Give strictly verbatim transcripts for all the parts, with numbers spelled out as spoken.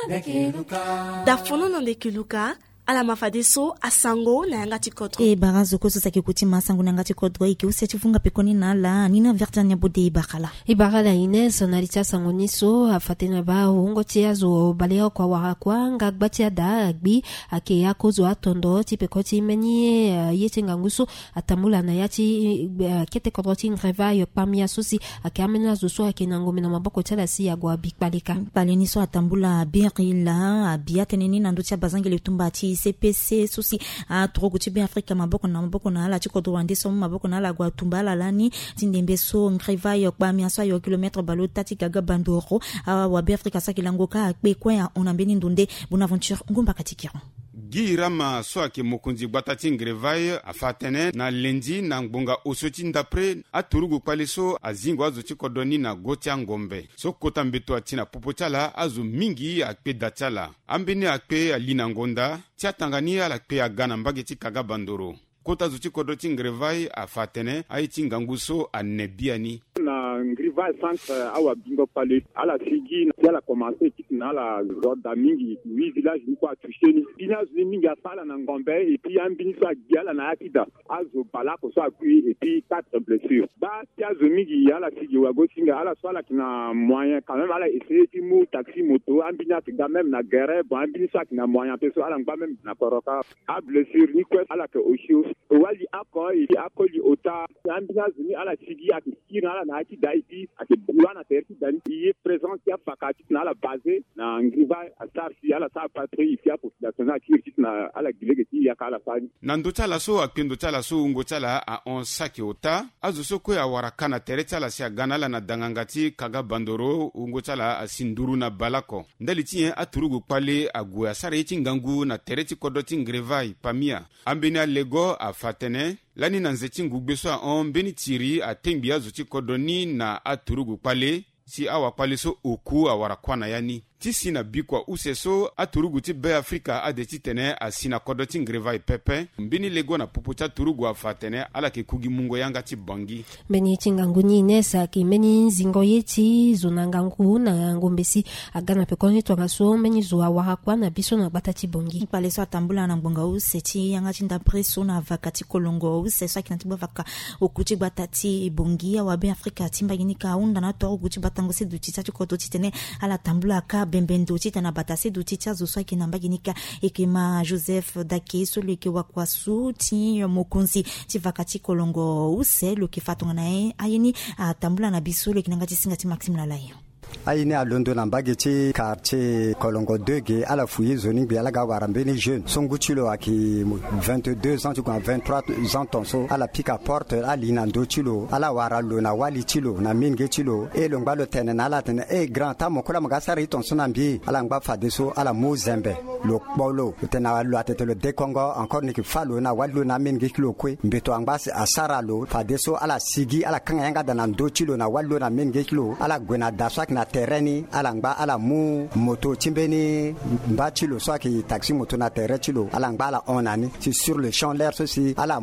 da fono na ndeke luka ala mafadeso asango na yanga tikotro e barazo ko sasa kikuti masango na yanga tikotro iki useti funga pekoni na la nina vertania bode bakala e bakala Ines na licha sango niso afatena ba ungo tiazo baleo kwa warakwa ngagbatia da agbi ake yako zo atondo tipekoti meni yetenga nguso atamula na yati kete kodroti ngreva yo pamia sosi ake amena zo so ake nango mena maboko tala si ya gwa bikbalika pale niso atambula birila abiateneni na ndotia bazangele tumbati C P C sosi a troguti bi Afrika maboko na maboko na ala chiko dwande so maboko na ala gwa tumbala lani tindembe so ngreva yo kwa miaswa yo kilometre balo tati gaga bandoro wa bi Afrika sakilango ka pe kwa onambeni ndunde bonaventure ngumba katikiro Girama soake mokonzi gbatati ngrevai afatene na lendi na ngbonga osoti ndapre aturugu kwaliso azingo azo chikodoni na gotia ngombe so kota mbeto atina popochala azo mingi akpe dachala ambeni akpe alina ngonda tia Tanganyika akpe agana mbageti kaga bandoro kota zo chikodoti ngrevai afatene aiti nganguso anebiani na ngriva centre awa bingo pale ala sigi na la commencer na la roda mingi huit villages ni kwa tusheni bina zuni mingi asala na ngombe et puis ambini so giala na akida azo bala ko so apui et puis quatre blessures ba tia zo mingi ala sigi wa go singa ala so ala kina moyen quand même ala essayer ti mu taxi moto ambini atiga même na guerre bon ambini so kina moyen peso ala ngba même na koroka a blessure ni kwa ala ke oshio wali ako et akoli ota ambini zuni ala sigi akikira ala na ati daiti ati bulana terti dani yi présent qui a pakati na la base na ngriva asarsi ala sa patrie ici a population na kirti na ala gilegeti ya kala fani na ndotala so akendo tala so ngotala a on saki ota azuso ko ya warakana tereta la sia ganala na dangangati kaga bandoro ngotala asinduru na balako ndaliti aturugu pale agua sareti ngangu na tereti kodoti ngriva pamia ambena lego afatene lani na nzeti ngugbeso a on beni tiri atembi azuti kodoni na aturugu pale si awa pale so oku awara kwana yani tisi na bikwa useso aturugu ti be Afrika adeti tene asina kodoti ngreva pepe mbini lego na popocha turugu afatene ala ke kugi mungo yanga ti bangi beni chinganguni nesa ki meni zingo yeti zonangangu na ngombesi agana pekoni to so meni zo awara kwa na biso na batati bongi pale so atambula na ngbonga useti yanga tinda preso na vakati kolongo useso akinatiba vaka okuti batati bongi wa be Afrika timba yinika unda na to okuti batango se duti tati kodoti tene ala tambula ka bembendo tita na batase duti tchazo so kinamba ginika ekema Joseph Dake solo ke wakwasu ti mokonzi ti vakati kolongo use lo ke fatonga nae ayini atambula na bisolo kinanga ti singa ti Maxime Lalayo aine a London na bageti quartier Kolongo deux ge ala fouiller zoning bi ala ga warambeni jeune songuchilo aki vingt-deux ans tu quoi vingt-trois ans tonso ala pika porte ali na ndo chilo ala waralo na wali chilo na minge chilo e lo ngalo tene na ala tene e grand ta mokola magasari tonso na mbi ala ngba fadeso ala mozembe lo bolo tena lo atete le dekongo encore ni ki falo na walo na minge kilo kwe mbeto angba asara lo fadeso ala sigi ala kanga yanga da na ndo chilo na walo na minge kilo ala gwena daswa na terreni alangba ala mu moto timbeni mbachilo soit qui taxi moto na terre chilo alangba ala onani c'est sur le champ l'air ceci ala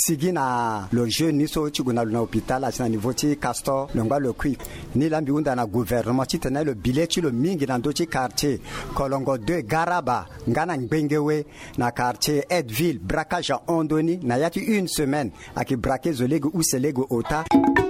sigina le jeune ni so chiguna na hôpital à niveau ti castor longba le quick ni lambi unda na gouvernement ti tena le billet chilo mingi na ndoti quartier Kolongo deux Garaba ngana ngbengewe na quartier Edville braquage à Ondoni na yati une semaine aki braquer zolego ou selego ota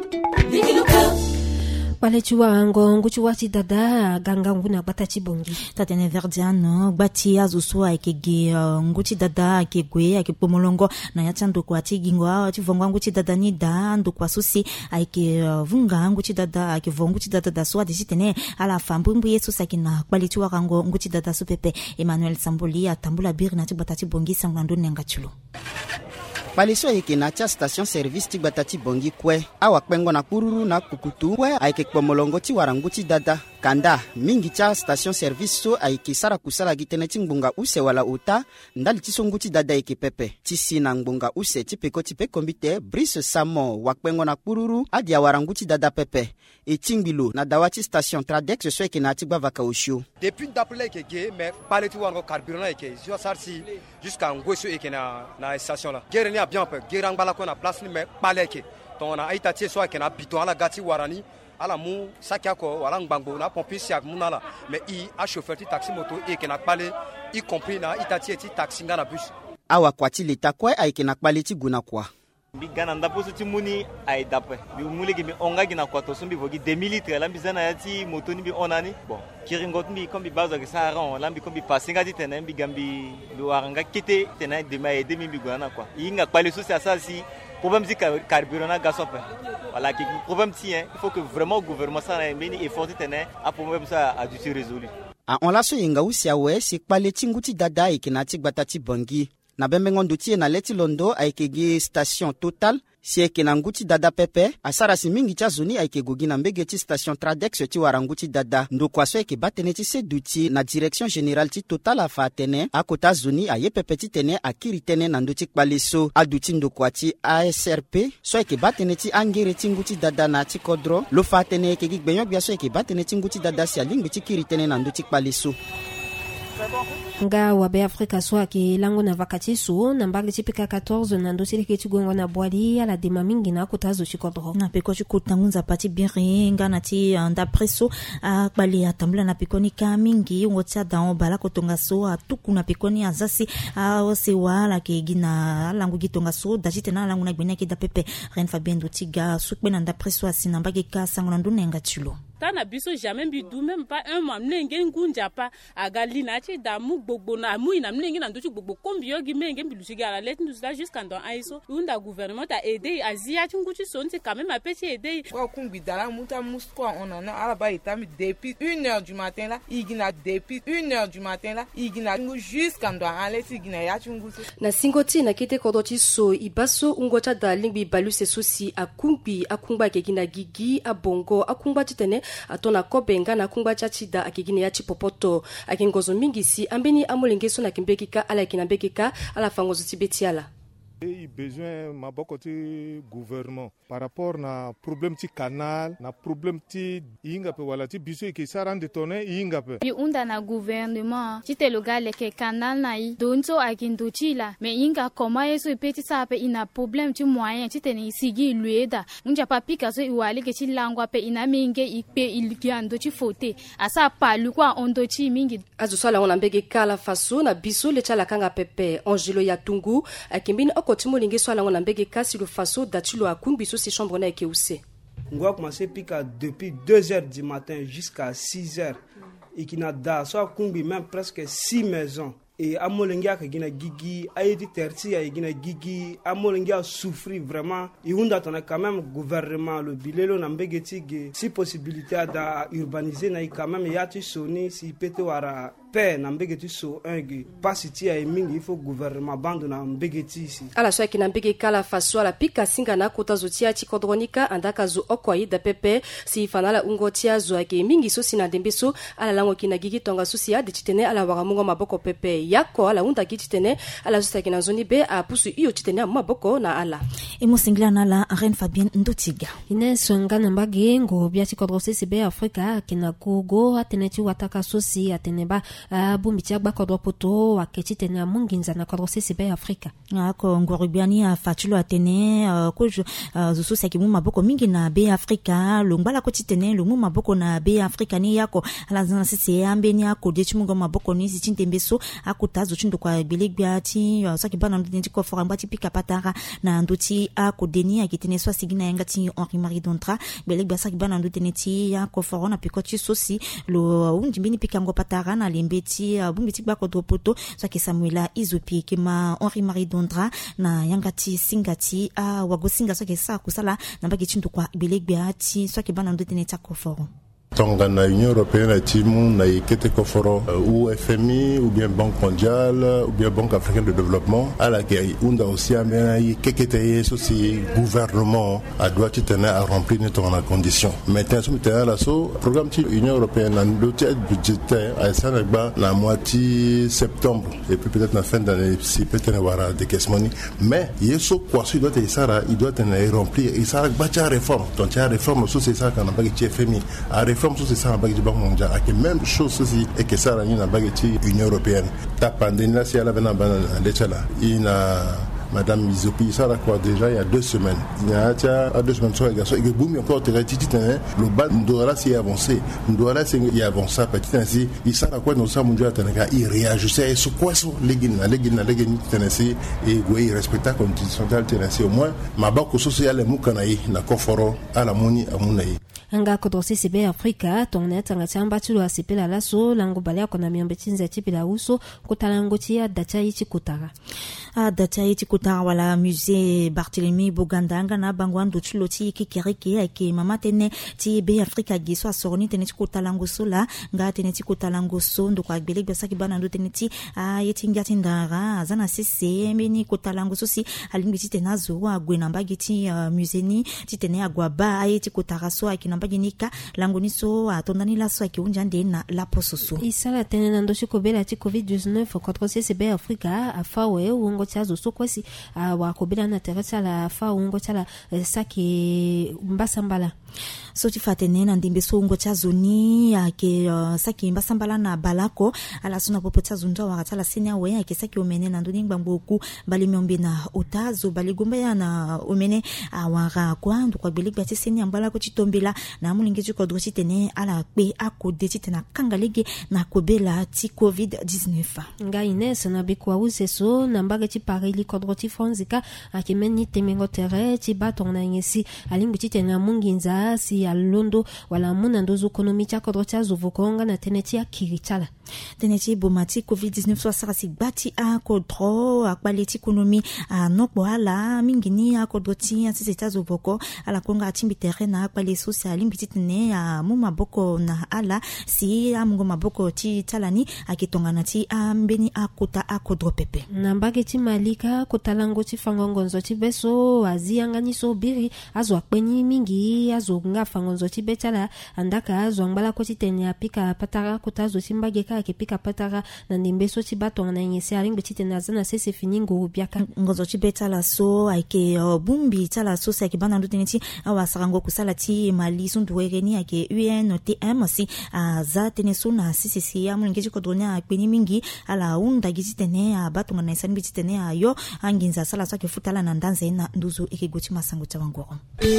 pale chuwa ngongu chuwa ti dada ganga nguna batati bongi tatene verdiano bati azusu akege nguti dada akegwe akipomolongo na yachando kwa tigingo ti vongo nguti dada ni da ndo kwa susi ake vunga nguti dada akivongo ti dada da swa disitene ala fambumbu yesu sakina kwaliti wa kango nguti dada supepe Emmanuel Samboli atambula bir na ti batati bongi sangando nenga chulo Paliso yeke na tia station service ti batati bongi kwe awa kpengo na kururu na kukutu kwe ayeke kpomolongo ti waranguti dada kanda mingi tia station service so ayeke sara kusala gitene ti ngbonga use wala ota ndali ti so nguti dada yeke pepe ti si na ngbonga use ti peko ti pe kombite Brice Samo wa kpengo na kururu adi awaranguti dada pepe e tingbilo na dawa ti station Tradex so yeke na ti gba vaka oshio depuis d'appeler yeke mais parler ti wango carburant yeke so sarsi jusqu'à ngoso yeke na na station la gere ni bien peu gerang bala ko na place ni mais paleke ton na aita tie so yeke na biton ala gati warani ala mu sakia ko wala ngbango na pompi siak munala mais i a chauffeur ti taxi moto e ke na pale y compris na itati ti taxi ngana bus awa kwati leta kwa aike na pale ti guna kwa bi gana ndapo ti muni ay dapre bi mule gi mi onga gi na kwa to sumbi vogi deux mille litres lambi zana ya ti moto ni bi onani bon kiringot mi kombi bazo ke saran lambi kombi passinga ti tenen bi gambi do aranga kete tenen de ma aider mi bi gana kwa inga pale so c'est ça si problème du carburant na gasoil voilà qui problème tient il faut que vraiment le gouvernement ça ait mini effort tenir à problème ça a dû se résoudre a on la so inga usia we si pale tinguti dada ikinati gbatati bangi na bembengondo tie na leti londo aikegi station Total si eke na nguti dada pepe asara si mingi cha zoni aike gogi na mbege ti station Tradex ti waranguti dada ndo kwa so eke batene ti seduti na direction générale ti Total afa atene akota zoni aye pepe ti tene akiri tene na ndo ti kpaleso aduti ndo kwa ti A S R P so eke batene ti angere ti nguti dada na ti kodro lo fa atene eke gi gbenyo bia so eke batene ti nguti dada si alingbe ti kiri tene na ndo ti kpaleso nga wabe Afrika so aki lango na vakati so na mbagi tipika quatorze na ndo sile kiti gongo na bwali ala dema mingi na kutazo chikodro na peko chikutangunza pati biri nga na ti nda preso akbali atambula na pikoni ka mingi ngotsa da bala kotonga so atuku na pikoni azasi ose wala ke gina langu gitonga so dajite na langu na gbenya ki da pepe Ren Fabien Dotiga sukbe na nda preso asina mbagi ka sangona ndune ngatulo na biso jamais bidu même pas un mois mlenge ngunja pa agali na chi damu gbogbo na mu ina mlenge na ndochi gbogbo kombio gi menge bilushi ga la let nous là jusqu'en dans aiso unda gouvernement a aidé azia tunguchi sonti quand même a petit aidé kwa kumbi dala muta musko on en a ala ba itami depuis une heure du matin là igina depuis une heure du matin là igina jusqu'en dans alet igina ya tunguchi na singoti na kite kodoti so ibaso ungocha da lingbi baluse sosi akumbi akumba ke gina gigi abongo akumba titene atona kobenga na kungba chachida akigine ya chipopoto akingozo mingi si ambeni amolengeso na kimbekika ala kinambekika ala fangozo tibetiala et besoin maboko ti gouvernement par rapport na problème ti canal na problème ti inga pe wala ti biso ke sarande tonne inga pe bi unda na gouvernement ti te logale ke canal na i donso akindu chila me inga koma yeso peti sape ina problème ti moyen ti tene sigi lueda unja papika so iwali ke ti langwa pe ina minge ipe ilgiando ti fote asa palu kwa ondo ti mingi azu sala ona mbege kala faso na biso le chala kanga pepe Angelo ya tungu akimbini Timo lingi swala ngona mbege kasi le faso datulo akumbi so si chambre na ekeuse ngwa commencer pika depuis deux heures du matin jusqu'à six heures et qui n'a da so akumbi même presque six maisons et amolengi akagina gigi aidi terti agina gigi amolengi a souffrir vraiment et on attend quand même gouvernement le bilelo na mbegeti si possibilité da urbaniser na quand même yati soni si pete wara pe na mbegeti so un pas si a mingi il faut gouvernement bando na mbegeti ici ala so ki na mbege kala faso ala pika singa na kota zotia ti kodronika andaka zo okwai da pepe si fanala ungotia zo ake mingi so sina dembeso ala lango kina gigi tonga so si ade titene ala waramungo maboko pepe yako ala unda kitene ala so kina zoni be a pusu iyo titene maboko na ala imo singla na la Ren Fabien Ndotiga ine songa na mbage ngo bia ti kodrose si be Afrika kina kugo atene ti wataka so si atene ba Uh, bumbitia gba kodro poto waketi tena munginza na kodro sesibe Afrika ako ngoribiani afatulo atene uh, kojo uh, zusu sakimu maboko mingi na be Afrika longbala koti tene lumu maboko na be Afrika ni yako ala zana sisi ambeni ako dechi mungo maboko ni sitintembeso akutazo chindo kwa bilegbia ti uh, saki bana nditi ko foramba ti pika patara na nduti ako deni akitene so sigina yanga ti Henri Marie Dontra bilegbia saki bana ndutene ti yako forona pikoti sosi lo unjimbini pika ngo patara na limbe ti bumbiti ba ko poto so ke Samuela Izopi kema Henri Marie Dondra na yangati singati a wagosinga so ke sa kusala na ba ke chindu kwa bilegbia ti so ke bana ndotene ta ko foro tonga na Union européenne timu na ikete koforo ou F M I ou bien Banque mondiale ou bien Banque africaine de développement à la qui unda aussi amena kekete soci gouvernement a doit tenir à remplir notre condition maintenant sur terrain là so programme ti Union européenne en dossier budgétaire à Sénégal la moitié septembre et puis peut-être la fin d'année si peut-être avoir des caisses money mais yeso quoi il doit être ça il doit tenir remplir et ça va faire réforme donc la réforme so c'est ça qu'on a pas qui F M I a comme ça c'est ça la bague du Banque mondiale et même chose aussi et que ça la bague de l'Union européenne ta pandémie là si elle avait un ban l'échala il a Madame Mizopi, ça a quoi déjà il y a deux semaines. Il y a deux semaines sur les garçons. Et que boum, encore titi tene. Le bas nous doit là s'y avancer. Nous doit là s'y avancer petit ainsi. Il ça a quoi nous ça mon Dieu tene. Il réagissait sur quoi sur les guinées, les guinées, les guinées tene si et oui respecter la constitutionnelle tene si au moins ma banque sociale est mukanaï na koforo à la moni à munaï. Anga kodrosi sebe Afrika tournet anga chamba chulo asipela laso lango balea kona miombe chinza chipila uso kutalango chia dacha ichi kutara a dacha ichi kutara wala musée Barthélemy Boganda anga na bangwandu chulo chi kikereke ake mama tene ti be Afrika giso asoroni tene chi kutalango sola nga tene chi kutalango so ndo kwa gbele besa kibana ndo tene ti a yeti ngati ndara azana sese meni kutalango so si alingi ti tena zo wa gwena mbagi ti uh, musée ni ti tene agwaba ayeti kutara so akina baginika langoniso atondani la so akiunja ndena la pososo isala tene nando shikobela ti covid dix-neuf contre C C B Afrika afawe ungo chazo sokwesi wa kobela na teresa la fa ungo chala saki mbasambala so tifatene na ndimbe so ungo chazo ni ake uh, saki mbasambala na balako ala suna popo chazo nja wa chala senia we ake saki omene na ndoni ngbangoku bali myombe na otazo bali gomba ya na omene awara kwa ndo kwa beligba ti senia mbala ko chitombela na mulingi ti kodro tene ala pe akode ti tena kangalege na kobela ti covid dix-neuf nga Ines na bikwa useso na mbaga ti parili kodro ti franzika akimeni temengo tere ti baton na ngesi alingi ti tena munginza si alondo wala muna ndozo ekonomi ti kodro ti azovokonga na tene ti akiri chala tene ti bomati covid dix-neuf so asara si gbati akodro akpale ti ekonomi anokbo ala mingini akodro ti asisi ti azovoko ala konga atimbi tere na akpale so si alimbi ti tene a mu maboko na ala si amungo maboko ti talani akitongana ti ambeni akuta akodro pepe na mbage ti malika kotalango ti fangongonzo ti beso aziangani so biri azo akpeni mingi azo nga fangonzo ti betala andaka azo ngbala ko ti tene apika patara kota azo ti mbage ka ke pika patara na ndimbe so ti batonga na ngesi alimbi ti tene azana sese finingo biaka ngozo ti betala so aike uh, bumbi tala so sa ke bana ndo tene ti awa sarango kusala ti mali sundu wereni ake U N T M si aza tene so na sisi si ya mulingi ti kodronia akpeni mingi ala unda giti tene a batonga na isani biti tene ayo anginza sala so ke futala na ndanze na nduzu ikigoti masango cha wangoro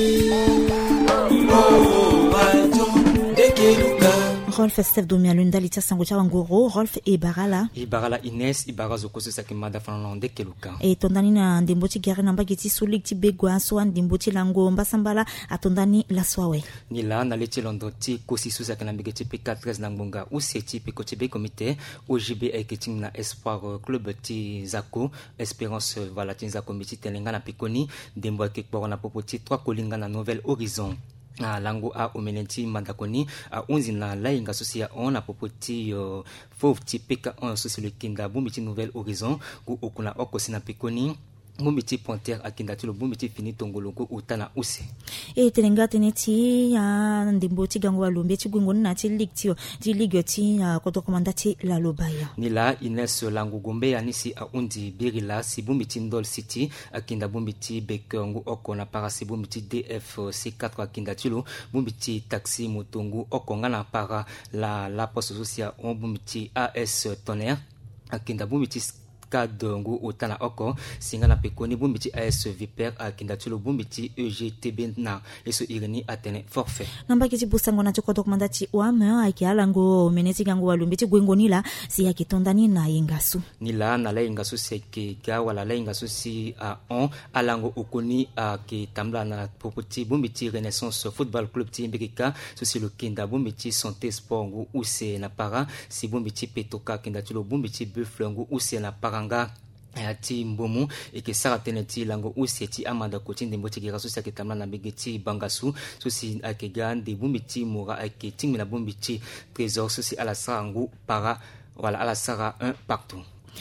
Rolf Steph Domia Lunda litia sango cha wangoro Rolf e barala e barala Ines e barazo koso sakimada fanana ndeke luka e tondani na ndembo ti gere na mbagiti sulik ti begwa so an ndembo ti lango mbasambala atondani la swawe ni la na leti londo ti kosi susa kana mbigeti P treize na ngbonga u seti pe ko ti be comité O J B eketing na espoir club ti Zako Espérance voilà ti Zako miti telenga na pikoni ndembo ke kwa na popo ti trois kolinga na Nouvelle Horizon a lango a omenenti mandakoni a unzi na lainga sosia on a popoti uh, fauve ti peka on sosi le kinda bumiti Nouvelle Horizon ku okuna okosi na pikoni Mumiti Ponter akinda tulo mumiti fini tongolongo utana use e telenga teneti ya ndimbo ti gango alombe ti gwingo na ti ligue ti ti ligue ti koto komanda ti la lobaya ni la Ines langu gombe ya nisi a undi birila si bumiti Ndol City akinda bumiti bekongo oko na para si bumiti D F C quatre akinda tulo bumiti taxi motongo oko ngana para la la poste sociale on bumiti A S Tonnerre akinda bumiti Kadongo utana oko singana pekoni bumbiti A S Viper akinda tulo bumbiti E G T B na leso ireni atene forfait namba kiti busango na choko dokumanda ti wame aki alango meneti gango walumbiti gwengo nila si yakitondani na ingasu nila na la ingasu seke ga wala la ingasu si a on alango okoni a ki tamla na popoti bumbiti Renaissance Football Club ti mbekika so si lo kinda bumbiti Santé Sport ngu use na para si bumbiti Petoka kinda tulo bumbiti Buffalo ngu use na para nga ati mbomu eke sara teneti lango useti amanda koti ndembo ti gira sosi aketamla na begeti bangasu sosi akega nde bumbiti mora ake tingmi na bumbiti trésor sosi ala sara ngu para wala ala sara un partout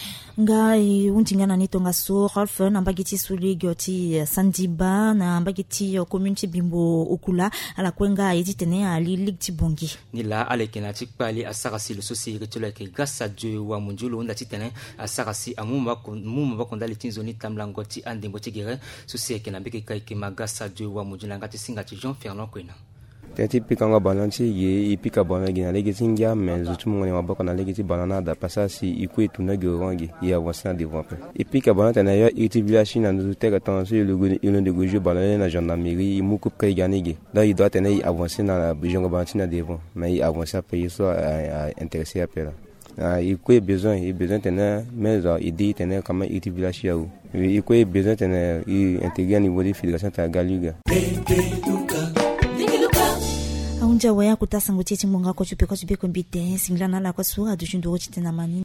nga unjingana ni tonga so Rolf na mbagiti suligo ti Sandiba na mbagiti community bimbo okula ala kwenga editene ali ligue ti bongi ni la alekena ti pali asara si le sosi retula ke grâce à Dieu wa munjulo nda ti tene asara si amuma muma ba konda litinzo ni tamlango ti andembo ti gere sosi ekena mbeke kai ke grâce à Dieu wa munjula ngati singa ti Jean Fernand Kwena tenti pika nga balanti ye ipika bana gina legeti ngia mais zutu ngone maboko na legeti banana da pasasi ikwe tuna gorangi ya wasana devant pe ipika bana tena ya itibilation na nzuteka tanso le le de gojo bana na gendarmerie muku kai ganige là il doit tenir avancer dans la jonga bantina devant mais il avancer payer ça intéressé à pela ah il quoi besoin il besoin tenir mais il dit tenir comment itibilation il quoi besoin tenir intégrer niveau de fédération ta galuga aunja waya kutasango tete munga ko chupe ko chupe ko bite singlana la ko suwa du jundu chitena mani